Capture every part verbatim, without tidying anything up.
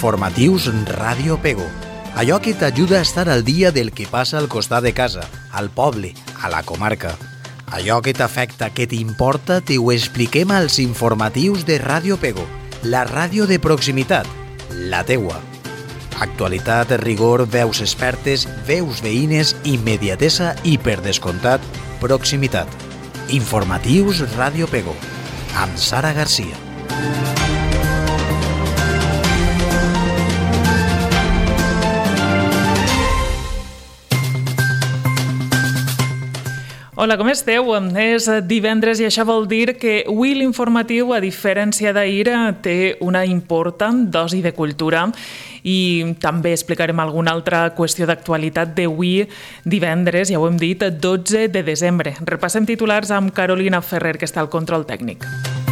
Informatius Ràdio Pego. Allò que t'ajuda a estar al dia del que passa al costat de casa, al poble, a la comarca. Allò que t'afecta, que t'importa, t'ho expliquem als informatius de Ràdio Pego, la ràdio de proximitat, la teua. Actualitat, rigor, veus expertes, veus veïnes, immediatesa i, per descomptat, proximitat. Informatius Ràdio Pego, amb Sara Garcia. Hola, com esteu? És divendres i això vol dir que avui l'informatiu, a diferència d'ahir, té una important dosi de cultura i també explicarem alguna altra qüestió d'actualitat d'avui divendres, ja ho hem dit, dotze de desembre. Repassem titulars amb Carolina Ferrer, que està al control tècnic.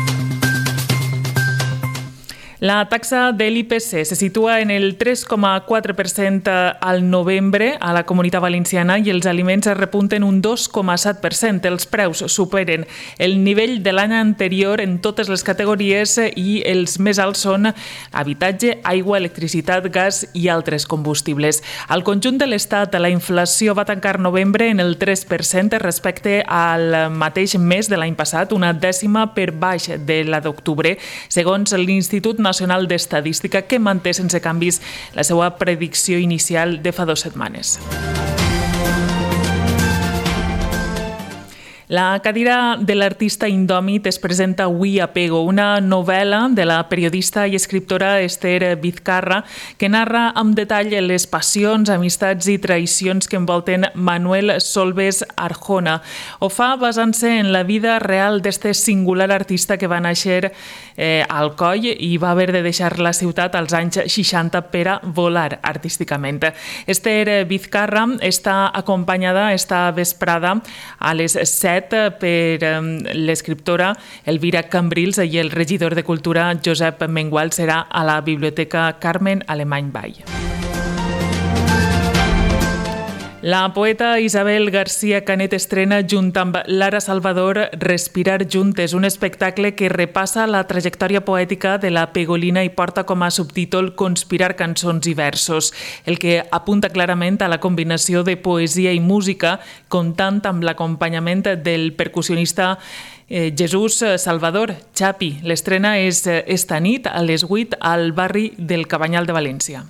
La taxa de l'I P C se situa en el tres coma quatre per cent al novembre a la Comunitat Valenciana i els aliments es repunten un dos coma set per cent. Els preus superen el nivell de l'any anterior en totes les categories i els més alts són habitatge, aigua, electricitat, gas i altres combustibles. Al conjunt de l'Estat, la inflació va tancar novembre en el tres per cent respecte al mateix mes de l'any passat, una dècima per baix de la d'octubre, segons l'Institut Nacional d'Estadística, que manté sense canvis la seva predicció inicial de fa dues setmanes. La cadira de l'artista indòmit es presenta avui a Pego, una novel·la de la periodista i escriptora Esther Vizcarra que narra amb detall les passions, amistats i traïcions que envolten Manuel Solbes Arjona. Ho fa basant-se en la vida real d'este singular artista que va néixer eh, a Alcoi i va haver de deixar la ciutat als anys seixanta per a volar artísticament. Esther Vizcarra està acompanyada esta vesprada a les set per l'escriptora Elvira Cambrils i el regidor de Cultura Josep Mengual serà a la Biblioteca Carmen Alemany Vall. La poeta Isabel García Canet estrena junt amb Lara Salvador Respirar Juntes, un espectacle que repassa la trajectòria poètica de la pegolina i porta com a subtítol Conspirar cançons i versos, el que apunta clarament a la combinació de poesia i música, comptant amb l'acompanyament del percussionista Jesús Salvador Chapi. L'estrena és esta nit a les vuit al barri del Cabanyal de València.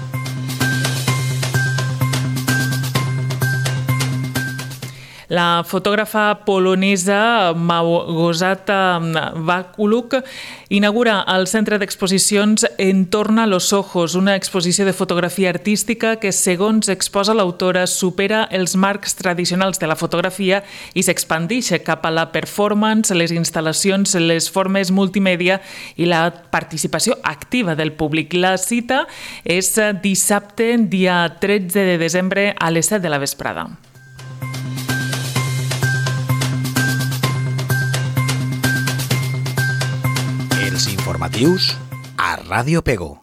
La fotògrafa polonesa Małgorzata Wakuluk inaugura el Centre d'Exposicions Entorna los Ojos, una exposició de fotografia artística que, segons exposa l'autora, supera els marcs tradicionals de la fotografia i s'expandeix cap a la performance, les instal·lacions, les formes multimèdia i la participació activa del públic. La cita és dissabte, dia tretze de desembre, a les set de la vesprada. Els informatius a Ràdio Pego.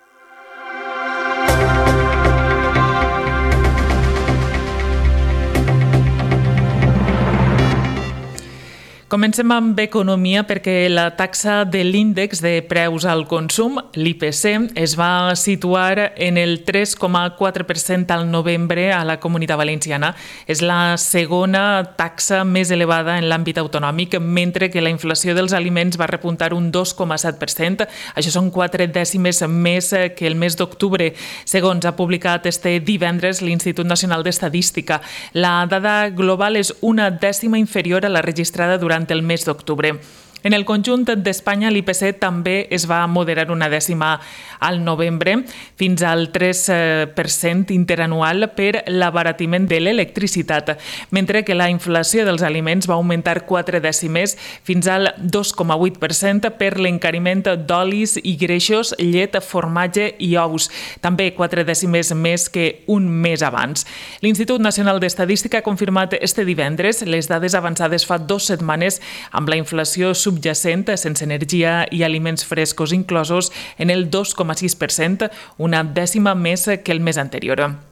Comencem amb economia perquè la taxa de l'índex de preus al consum, l'I P C, es va situar en el tres coma quatre per cent al novembre a la Comunitat Valenciana. És la segona taxa més elevada en l'àmbit autonòmic, mentre que la inflació dels aliments va repuntar un dos coma set per cent. Això són quatre dècimes més que el mes d'octubre, segons ha publicat este divendres l'Institut Nacional d'Estadística. La dada global és una dècima inferior a la registrada durant el mes d'octubre. En el conjunt d'Espanya, l'I P C també es va moderar una dècima al novembre, fins al tres per cent interanual per l'abaratiment de l'electricitat, mentre que la inflació dels aliments va augmentar quatre dècimes fins al dos coma vuit per cent per l'encariment d'olis i greixos, llet, formatge i ous, també quatre dècimes més que un mes abans. L'Institut Nacional d'Estadística ha confirmat este divendres les dades avançades fa dues setmanes amb la inflació subjacent, sense energia i aliments frescos inclosos, en el dos coma sis per cent, una dècima més que el mes anterior.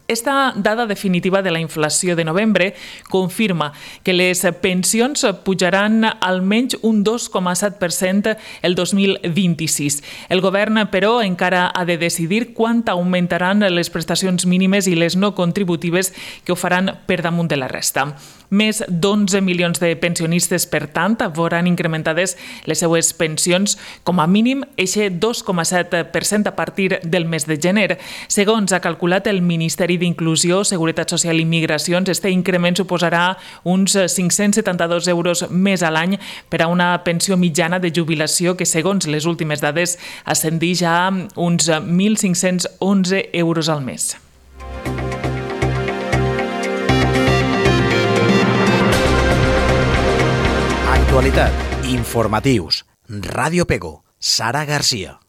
Esta dada definitiva de la inflació de novembre confirma que les pensions pujaran almenys un dos coma set per cent el dos mil vint-i-sis. El govern, però, encara ha de decidir quant augmentaran les prestacions mínimes i les no contributives que ho faran per damunt de la resta. Més d'onze milions de pensionistes, per tant, veuran incrementades les seues pensions com a mínim eixe dos coma set per cent a partir del mes de gener. Segons ha calculat el Ministeri d'Inclusió, Seguretat Social i Migracions, este increment suposarà uns cinc-cents setanta-dos euros més a l'any per a una pensió mitjana de jubilació que, segons les últimes dades, ascendeix a uns mil cinc-cents onze euros al mes. Actualitat, informatius, Ràdio Pego, Sara Garcia.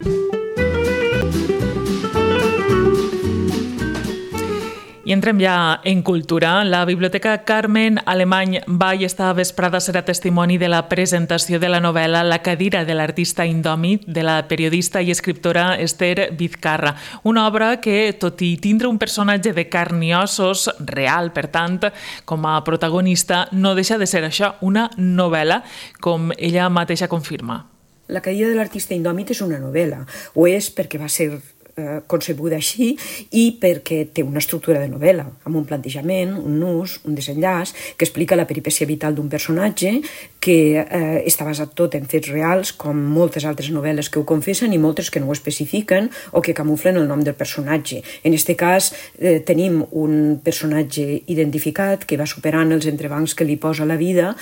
I entrem ja en cultura. La Biblioteca Carmen Alemany Vall esta vesprada serà testimoni de la presentació de la novel·la La cadira de l'artista indòmit de la periodista i escriptora Esther Vizcarra. Una obra que, tot i tindre un personatge de carn i ossos, real, per tant, com a protagonista, no deixa de ser això, una novel·la, com ella mateixa confirma. La cadira de l'artista indòmit és una novel·la. Ho és perquè va ser concebuda així i perquè té una estructura de novel·la, amb un plantejament, un nus, un desenllaç, que explica la peripècia vital d'un personatge que eh, està basat tot en fets reals, com moltes altres novel·les que ho confessen i moltes que no ho especifiquen o que camuflen el nom del personatge. En aquest cas eh, tenim un personatge identificat que va superant els entrebancs que li posa la vida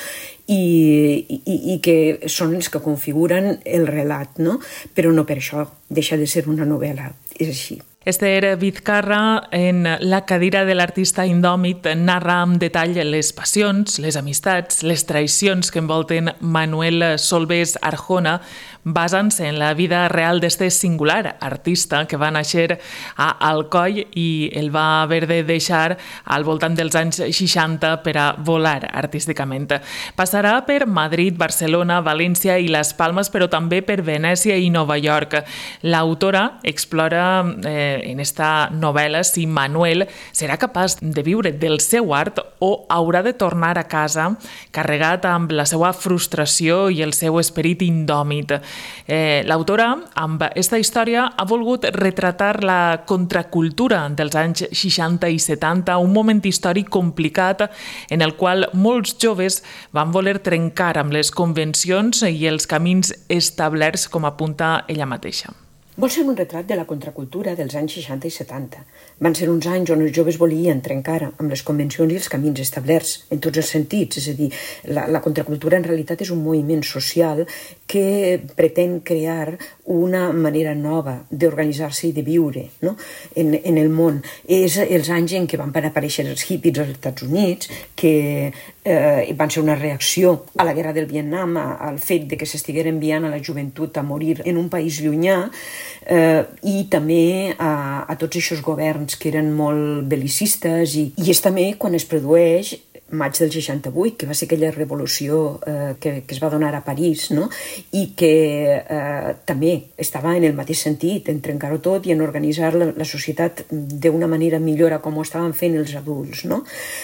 i, i, i que són els que configuren el relat, no? Però no per això deixa de ser una novel·la, és així. Esther Vizcarra, en La cadira de l'artista indòmit, narra amb detall les passions, les amistats, les traïcions que envolten Manuel Solbes Arjona, basant-se en la vida real d'este singular artista que va néixer a Alcoi i el va haver de deixar al voltant dels anys seixanta per a volar artísticament. Passarà per Madrid, Barcelona, València i Les Palmes, però també per Venècia i Nova York. L'autora explora eh, en esta novel·la si Manuel serà capaç de viure del seu art o haurà de tornar a casa carregat amb la seva frustració i el seu esperit indòmit. Eh, l'autora, amb aquesta història, ha volgut retratar la contracultura dels anys seixanta i setanta, un moment històric complicat en el qual molts joves van voler trencar amb les convencions i els camins establerts, com apunta ella mateixa. Vol ser un retrat de la contracultura dels anys seixanta i setanta. Van ser uns anys on els joves volien trencar amb les convencions i els camins establerts, en tots els sentits. És a dir, la, la contracultura en realitat és un moviment social que pretén crear una manera nova d'organitzar-se i de viure, no? en, en el món. És els anys en què van aparèixer els hippies als Estats Units, que eh, van ser una reacció a la guerra del Vietnam, al fet de que s'estiguera enviant a la joventut a morir en un país llunyà, eh, i també a, a tots aquests governs que eren molt bel·licistes, i, i és també quan es produeix maig del seixanta-vuit, que va ser aquella revolució eh, que, que es va donar a París, no? I que eh, també estava en el mateix sentit, en trencar-ho tot i en organitzar la, la societat d'una manera millor a com ho estaven fent els adults, no?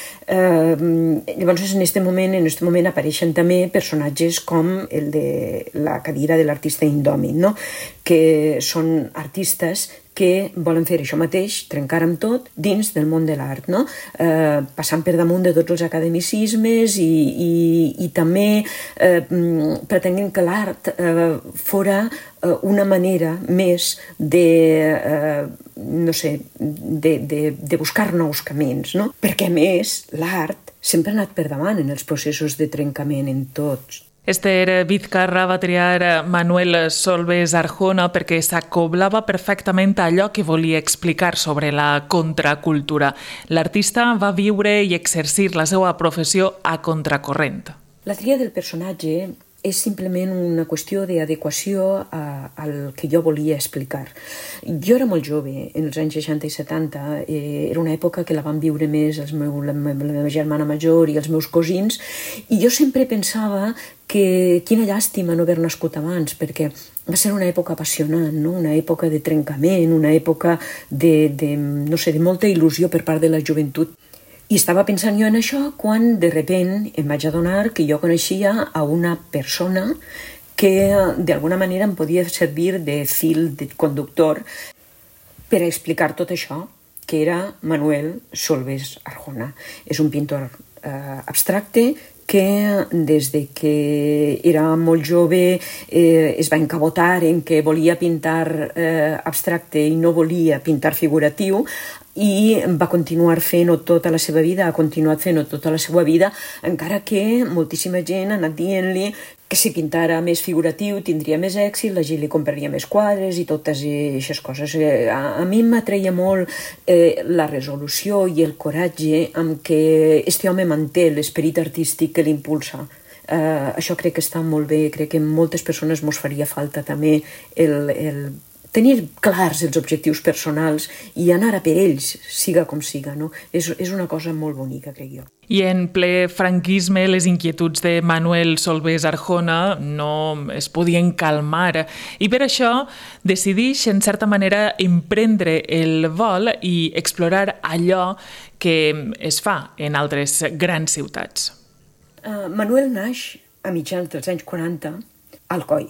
Eh, llavors en aquest moment, en aquest moment apareixen també personatges com el de la cadira de l'artista indòmit, no? Que són artistes que volen fer això mateix, trencar amb tot dins del món de l'art, no? Eh, passant per damunt de tots els academicismes i, i, i també eh, pretenent que l'art eh, fora eh, una manera més de, eh, no sé, de, de, de buscar nous camins, no? Perquè, a més, l'art sempre ha anat per davant en els processos de trencament en tots. Esther Vizcarra va triar Manuel Solbes Arjona perquè s'acoblava perfectament a allò que volia explicar sobre la contracultura. L'artista va viure i exercir la seva professió a contracorrent. La tria del personatge és simplement una qüestió d'adequació al que jo volia explicar. Jo era molt jove, en els anys seixanta i setanta, eh, era una època que la van viure més els meu, la, meva, la meva germana major i els meus cosins, i jo sempre pensava que quina llàstima no haver nascut abans, perquè va ser una època apassionant, no? Una època de trencament, una època de, de, no sé, de molta il·lusió per part de la joventut. I estava pensant jo en això quan de repent em vaig adonar que jo coneixia a una persona que d'alguna manera em podia servir de fil de conductor per a explicar tot això, que era Manuel Solbes Arjona. És un pintor eh, abstracte que des de que era molt jove eh, es va encabotar en que volia pintar eh, abstracte i no volia pintar figuratiu, i va continuar fent-ho tota la seva vida, ha continuat fent-ho tota la seva vida, encara que moltíssima gent ha anat dient-li que si pintara més figuratiu tindria més èxit, la gent li compraria més quadres i totes aquestes coses. A, a mi m'atreia molt eh, la resolució i el coratge amb què este home manté l'esperit artístic que l'impulsa. Eh, això crec que està molt bé, crec que a moltes persones mos faria falta també el, el tenir clars els objectius personals i anar a per ells, siga com siga, no? És, és una cosa molt bonica, crec jo. I en ple franquisme les inquietuds de Manuel Solbes Arjona no es podien calmar i per això decideix, en certa manera, emprendre el vol i explorar allò que es fa en altres grans ciutats. Uh, Manuel naix a mitjans dels anys quaranta a Alcoi.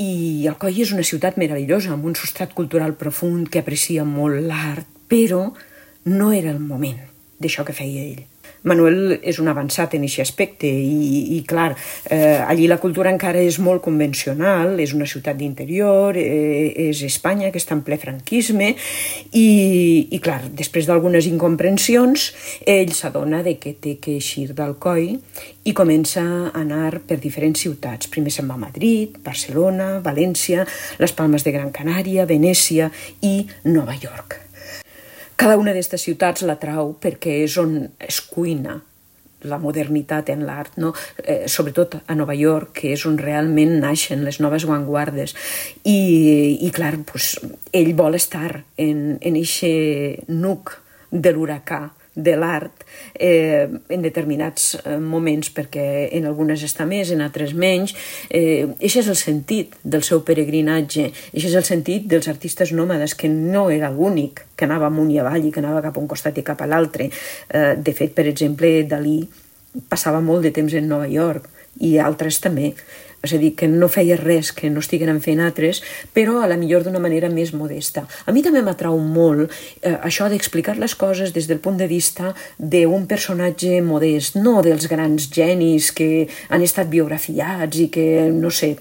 I Alcoi és una ciutat meravellosa, amb un substrat cultural profund que aprecia molt l'art, però no era el moment d'això que feia ell. Manuel és un avançat en aquest aspecte i, i clar, eh, allí la cultura encara és molt convencional, és una ciutat d'interior, eh, és Espanya, que està en ple franquisme, i, i clar, després d'algunes incomprensions, ell s'adona de que té que eixir d'Alcoi i comença a anar per diferents ciutats. Primer se'n va a Madrid, Barcelona, València, les Palmes de Gran Canària, Venècia i Nova York. Cada una d'aquestes ciutats l'atrau perquè és on es cuina la modernitat en l'art, no? Eh, sobretot a Nova York, que és on realment naixen les noves avantguardes. I, i clar, pues, ell vol estar en aquest nuc de l'huracà de l'art eh, en determinats eh, moments, perquè en algunes està més, en altres menys. Eh, això és el sentit del seu peregrinatge, això és el sentit dels artistes nòmades, que no era l'únic que anava amunt i avall i que anava cap a un costat i cap a l'altre. Eh, de fet, per exemple, Dalí passava molt de temps en Nova York i altres també. És a dir, que no feia res que no estiguin fent altres, però a la millor d'una manera més modesta. A mi també m'atrau molt eh, això d'explicar les coses des del punt de vista d'un personatge modest, no dels grans genis que han estat biografiats i que, no sé,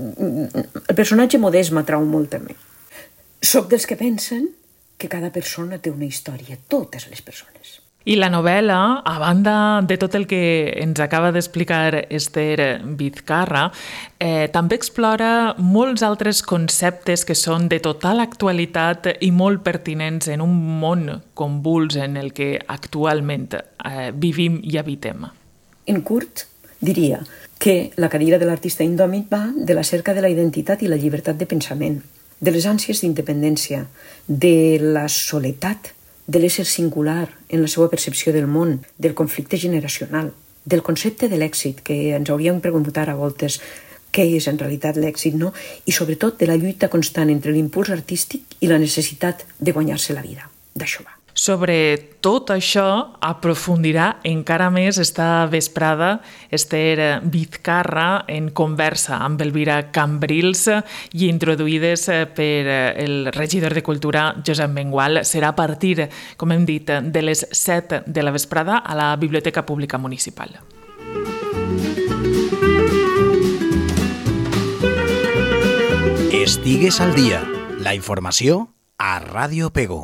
el personatge modest m'atrau molt també. Soc dels que pensen que cada persona té una història, totes les persones. I la novel·la, a banda de tot el que ens acaba d'explicar Esther Vizcarra, eh, també explora molts altres conceptes que són de total actualitat i molt pertinents en un món convuls en el que actualment eh, vivim i habitem. En curt, diria que la cadira de l'artista indòmit va de la cerca de la identitat i la llibertat de pensament, de les ànsies d'independència, de la soledat, de l'ésser singular en la seva percepció del món, del conflicte generacional, del concepte de l'èxit, que ens hauríem preguntar a voltes què és en realitat l'èxit, no? I sobretot de la lluita constant entre l'impuls artístic i la necessitat de guanyar-se la vida. D'això va. Sobre tot això aprofundirà encara més esta vesprada Esther Vizcarra en conversa amb Elvira Cambrils i introduïdes per el regidor de Cultura, Josep Mengual. Serà a partir, com hem dit, de les set de la vesprada a la Biblioteca Pública Municipal. Estigues al dia. La informació a Ràdio Pego.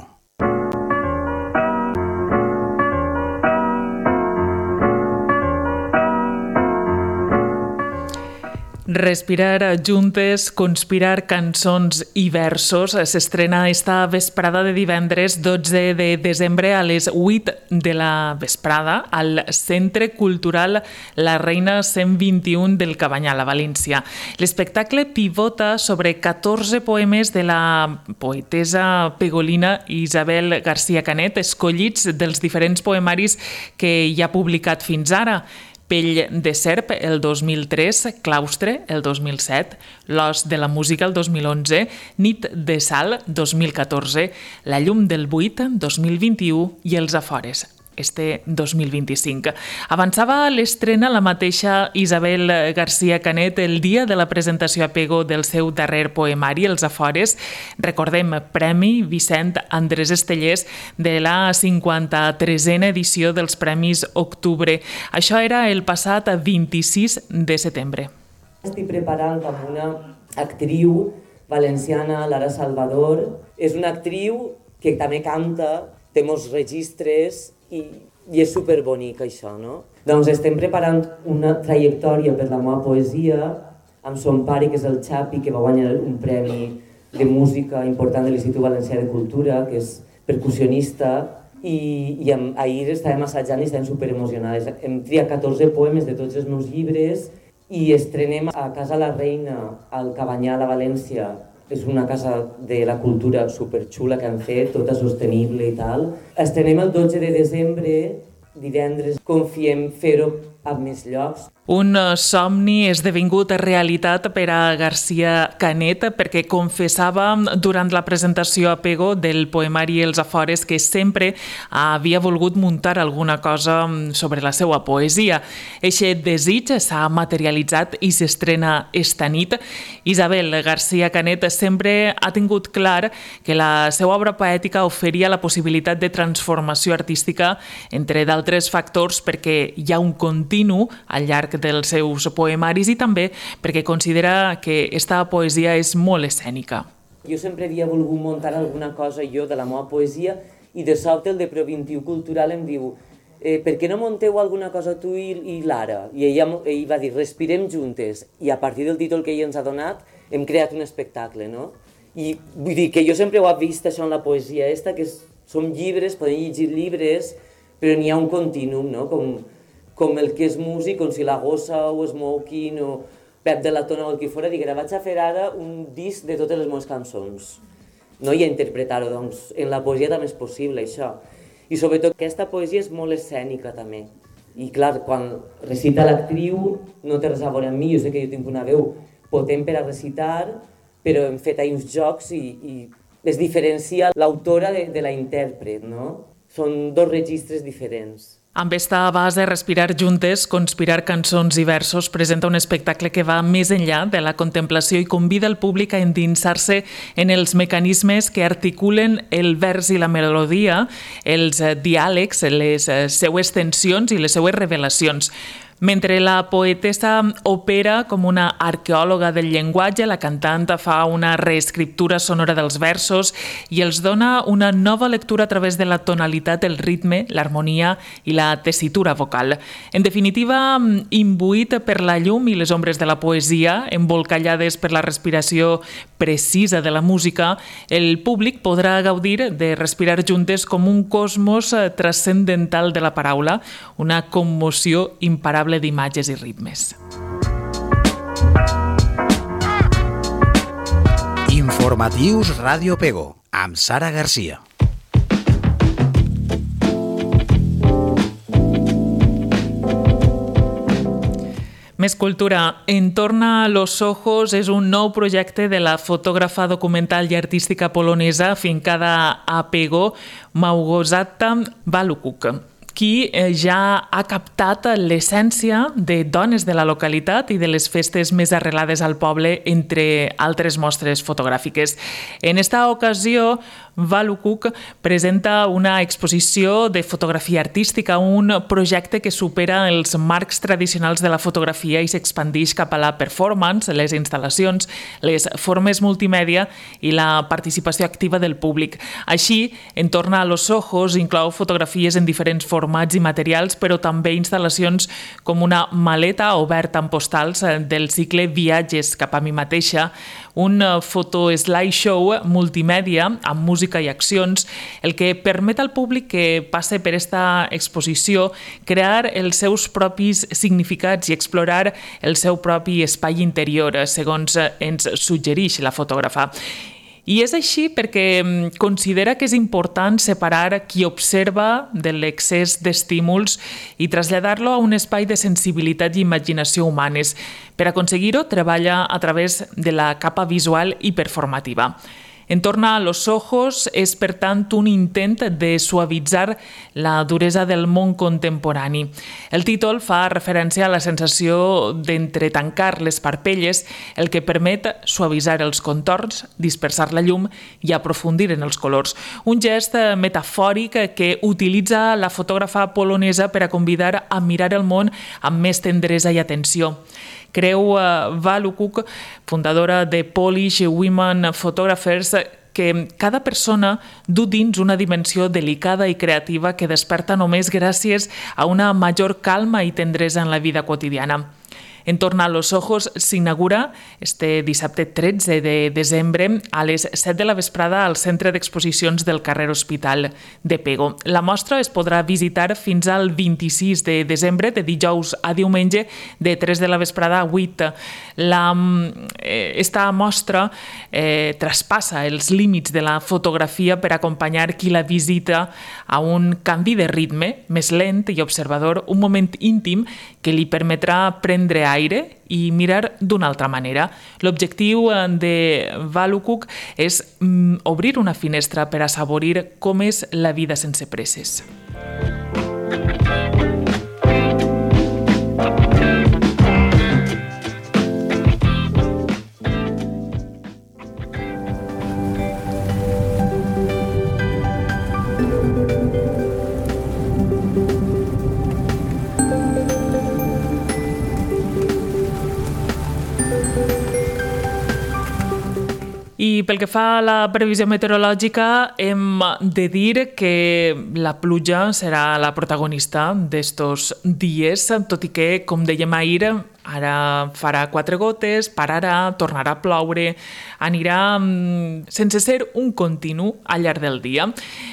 Respirar juntes, conspirar cançons i versos s'estrena esta vesprada de divendres dotze de desembre a les vuit de la vesprada al Centre Cultural La Reina cent vint-i-un del Cabanyal, a València. L'espectacle pivota sobre catorze poemes de la poetesa pegolina Isabel García Canet, escollits dels diferents poemaris que hi ha publicat fins ara. Pell de serp el dos mil tres, Claustre el dos mil set, L'os de la música el dos mil onze, Nit de sal dos mil catorze, La llum del buit dos mil vint-i-u i Els afores este dos mil vint-i-cinc. Avançava l'estrena la mateixa Isabel García Canet el dia de la presentació a Pego del seu darrer poemari, Els afores. Recordem, Premi Vicent Andrés Estellés de la cinquanta-tresena edició dels Premis Octubre. Això era el passat vint-i-sis de setembre. Estic preparant amb una actriu valenciana, Lara Salvador. És una actriu que també canta, té molts registres, I, i és superbonic això, no? Doncs estem preparant una trajectòria per la meva poesia amb son pare, que és el Xapi, que va guanyar un premi de música important de l'Institut Valencià de Cultura, que és percussionista, i, i amb, ahir estàvem assajant i estàvem superemocionades. Hem triat catorze poemes de tots els meus llibres i estrenem a Casa la Reina, al Cabanyal, a València. És una casa de la cultura superxula que han fet, tota sostenible i tal. Estrenem el dotze de desembre, divendres. Confiem fer-ho a més llocs. Un somni esdevingut realitat per a García Canet perquè confessava durant la presentació a Pego del poemari Els afores que sempre havia volgut muntar alguna cosa sobre la seva poesia. Eixe desig s'ha materialitzat i s'estrena esta nit. Isabel García Canet sempre ha tingut clar que la seva obra poètica oferia la possibilitat de transformació artística, entre d'altres factors perquè hi ha un continu al llarg dels seus poemaris i també perquè considera que esta poesia és molt escènica. Jo sempre havia volgut muntar alguna cosa jo de la meva poesia i de sobte el de Preventiu Cultural em diu eh, per què no munteu alguna cosa tu i, i Lara? I ella, ell va dir respirem juntes i a partir del títol que ella ens ha donat hem creat un espectacle, no? I vull dir que jo sempre ho he vist això en la poesia esta, que és, són llibres, podem llegir llibres, però n'hi ha un continuum, no? Com, com el que és músic, com si la Gossa o Smoking o Pep de la Tona o el que fora, diguera, vaig a fer ara un disc de totes les meves cançons, no? I a interpretar-ho, doncs en la poesia també és possible això. I sobretot aquesta poesia és molt escènica també. I clar, quan recita l'actriu no té res a veure amb mi, jo sé que jo tinc una veu potent per a recitar, però hem fet ahir uns jocs i, i es diferencia l'autora de, de la intèrpret, no? Són dos registres diferents. Amb esta base, Respirar juntes, conspirar cançons i versos, presenta un espectacle que va més enllà de la contemplació i convida el públic a endinsar-se en els mecanismes que articulen el vers i la melodia, els diàlegs, les seues tensions i les seues revelacions. Mentre la poetessa opera com una arqueòloga del llenguatge, la cantant fa una reescriptura sonora dels versos i els dona una nova lectura a través de la tonalitat, el ritme, l'harmonia i la tessitura vocal. En definitiva, imbuït per la llum i les ombres de la poesia, embolcallades per la respiració precisa de la música, el públic podrà gaudir de Respirar juntes com un cosmos transcendental de la paraula, una commoció imparable d'imatges i ritmes. Informatius Ràdio Pego, amb Sara Garcia. Més cultura. Entorna los ojos és un nou projecte de la fotògrafa documental i artística polonesa afincada a Pego, Małgorzata Walukuk, qui ja ha captat l'essència de dones de la localitat i de les festes més arrelades al poble, entre altres mostres fotogràfiques. En esta ocasió, Walukuk presenta una exposició de fotografia artística, un projecte que supera els marcs tradicionals de la fotografia i s'expandeix cap a la performance, les instal·lacions, les formes multimèdia i la participació activa del públic. Així, Entorna a los ojos inclou fotografies en diferents formats i materials, però també instal·lacions com una maleta oberta amb postals del cicle Viatges cap a mi mateixa, un foto-slideshow multimèdia amb música i accions, el que permet al públic que passe per esta exposició crear els seus propis significats i explorar el seu propi espai interior, segons ens suggereix la fotògrafa. I és així perquè considera que és important separar qui observa de l'excés d'estímuls i traslladar-lo a un espai de sensibilitat i imaginació humanes. Per aconseguir-ho, treballa a través de la capa visual i performativa. En Torna a los ojos és, per tant, un intent de suavitzar la duresa del món contemporani. El títol fa referència a la sensació d'entretancar les parpelles, el que permet suavitzar els contorns, dispersar la llum i aprofundir en els colors. Un gest metafòric que utilitza la fotògrafa polonesa per a convidar a mirar el món amb més tendresa i atenció. Creu Walukuk, fundadora de Polish Women Photographers, que cada persona du dins una dimensió delicada i creativa que desperta només gràcies a una major calma i tendresa en la vida quotidiana. En Torna a los ojos s'inaugura este dissabte tretze de desembre a les set de la vesprada al Centre d'Exposicions del carrer Hospital de Pego. La mostra es podrà visitar fins al vint-i-sis de desembre, de dijous a diumenge, de tres de la vesprada a vuit. La, eh, esta mostra eh, traspassa els límits de la fotografia per acompanyar qui la visita a un canvi de ritme més lent i observador, un moment íntim que li permetrà prendre aire i mirar d'una altra manera. L'objectiu de Walukuk és mm, obrir una finestra per assaborir com és la vida sense presses. I pel que fa a la previsió meteorològica, hem de dir que la pluja serà la protagonista d'estos dies, tot i que, com dèiem ahir, ara farà quatre gotes, pararà, tornarà a ploure, anirà sense ser un continu al llarg del dia.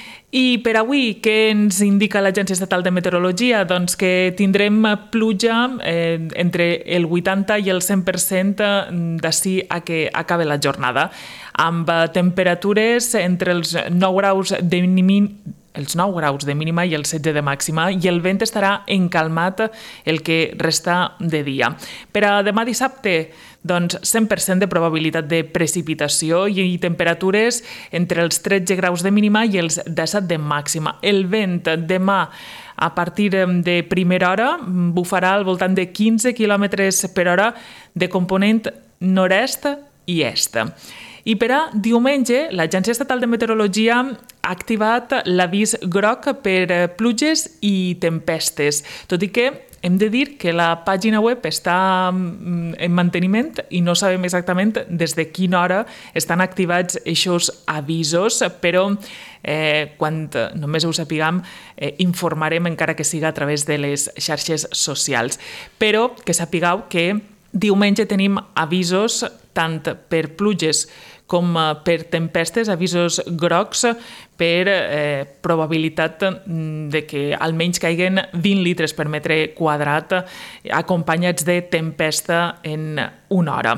I per avui, què ens indica l'Agència Estatal de Meteorologia? Doncs que tindrem pluja eh, entre el vuitanta i el cent per cent d'ací a que acabi la jornada, amb temperatures entre els nou graus de mínim els nou graus de mínima i els setze de màxima, i el vent estarà encalmat el que resta de dia. Per a demà dissabte, doncs cent per cent de probabilitat de precipitació i temperatures entre els tretze graus de mínima i els disset de màxima. El vent demà a partir de primera hora bufarà al voltant de quinze quilòmetres per hora de component nord-est i est. I per a diumenge, l'Agència Estatal de Meteorologia ha activat l'avís groc per pluges i tempestes, tot i que hem de dir que la pàgina web està en manteniment i no sabem exactament des de quina hora estan activats aquests avisos, però eh, quan només ho sapiguem eh, informarem, encara que siga a través de les xarxes socials. Però que sapigueu que diumenge tenim avisos tant per pluges com per tempestes, avisos grocs per eh, probabilitat de que almenys caiguen vint litres per metre quadrat acompanyats de tempesta en una hora.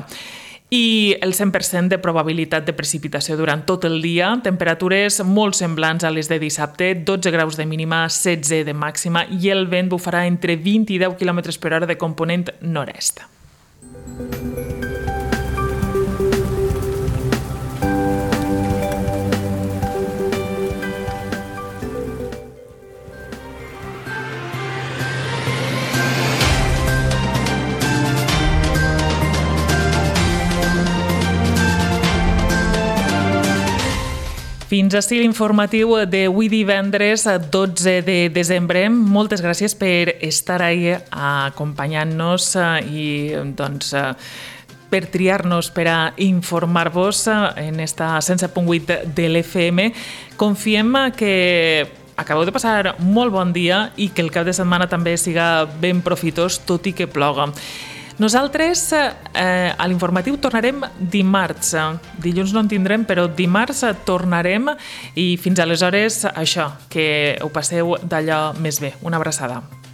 I el cent per cent de probabilitat de precipitació durant tot el dia, temperatures molt semblants a les de dissabte, dotze graus de mínima, setze de màxima, i el vent bufarà entre vint i deu quilòmetres per hora de component nord-est. Fins ací l'informatiu d'avui divendres dotze de desembre. Moltes gràcies per estar ahí acompanyant-nos i doncs, per triar-nos per a informar-vos en esta cent set punt vuit de l'F M. Confiem que acabeu de passar molt bon dia i que el cap de setmana també siga ben profitós, tot i que ploga. Nosaltres eh, a l'informatiu tornarem dimarts. Dilluns no en tindrem, però dimarts tornarem i fins aleshores això, que ho passeu d'allò més bé. Una abraçada.